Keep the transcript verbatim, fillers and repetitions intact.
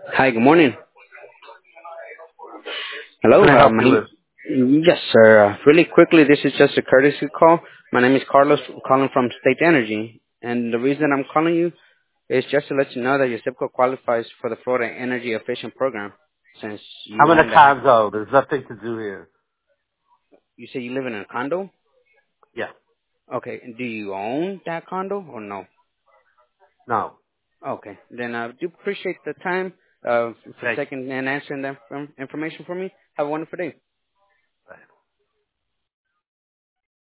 Hi, good morning. What Hello, can I uh, help my you with? name, yes, sir. Uh, really quickly, this is just a courtesy call. My name is Carlos, calling from State Energy, and the reason I'm calling you is just to let you know that your zip code qualifies for the Florida Energy Efficient Program. Since you I'm in own a the, ha- condo. There's nothing to do here. you say you live in a condo. Yeah. Okay, do you own that condo or no? No. Okay, then I do appreciate the time uh, for Thank you. taking and answering that um, information for me. Have a wonderful day.